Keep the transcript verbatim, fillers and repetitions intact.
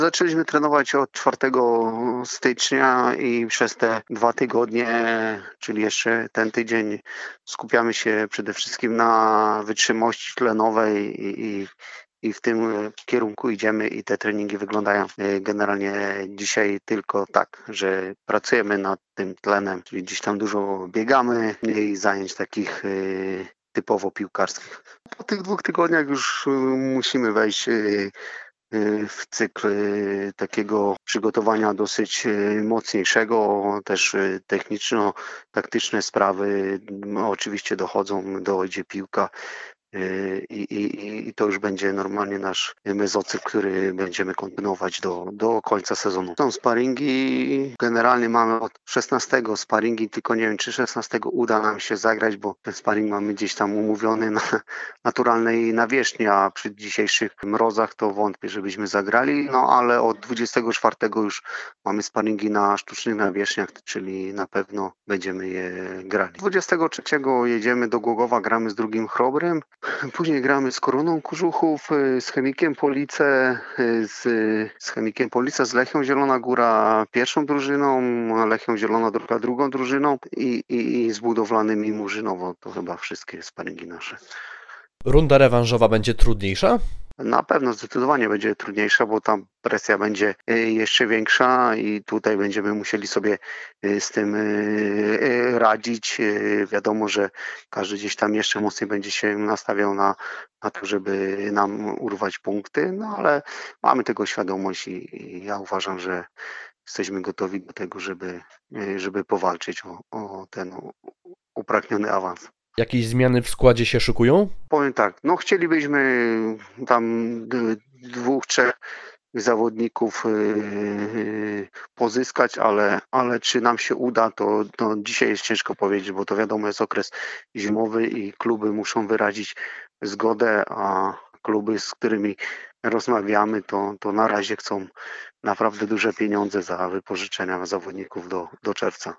Zaczęliśmy trenować od czwartego stycznia i przez te dwa tygodnie, czyli jeszcze ten tydzień, skupiamy się przede wszystkim na wytrzymałości tlenowej i i i w tym kierunku idziemy i te treningi wyglądają y, generalnie dzisiaj tylko tak, że pracujemy nad tym tlenem, czyli gdzieś tam dużo biegamy, mniej zajęć takich y, typowo piłkarskich. Po tych dwóch tygodniach już y, musimy wejść y, y, w cykl y, takiego przygotowania dosyć y, mocniejszego, też y, techniczno-taktyczne sprawy no, oczywiście dochodzą, dojdzie piłka. y, I, i, I to już będzie normalnie nasz mezocykl, który będziemy kontynuować do, do końca sezonu. Są sparingi, generalnie mamy od szesnastego sparingi, tylko nie wiem, czy szesnastego uda nam się zagrać, bo ten sparing mamy gdzieś tam umówiony na naturalnej nawierzchni, a przy dzisiejszych mrozach to wątpię, żebyśmy zagrali, no ale od dwudziestego czwartego już mamy sparingi na sztucznych nawierzchniach, czyli na pewno będziemy je grali. dwudziestego trzeciego jedziemy do Głogowa, gramy z drugim Chrobrem, później gramy z Koroną Kurzuchów, y, z Chemikiem Police, y, z, z Chemikiem Police, z Lechią Zielona Góra pierwszą drużyną, a Lechią Zielona Góra drugą drużyną i, i, i z Budowlanymi Murzynowo. To chyba wszystkie sparingi nasze. Runda rewanżowa będzie trudniejsza? Na pewno zdecydowanie będzie trudniejsza, bo tam presja będzie y, jeszcze większa i tutaj będziemy musieli sobie y, z tym y, y, radzić. Y, Wiadomo, że każdy gdzieś tam jeszcze mocniej będzie się nastawiał na, na to, żeby nam urwać punkty, no ale mamy tego świadomość i, i ja uważam, że jesteśmy gotowi do tego, żeby, y, żeby powalczyć o, o ten upragniony awans. Jakieś zmiany w składzie się szykują? Powiem tak, no chcielibyśmy tam d- dwóch, trzech zawodników yy, pozyskać, ale, ale czy nam się uda, to, to dzisiaj jest ciężko powiedzieć, bo to wiadomo jest okres zimowy i kluby muszą wyrazić zgodę, a kluby, z którymi rozmawiamy, to, to na razie chcą naprawdę duże pieniądze za wypożyczenia zawodników do, do czerwca.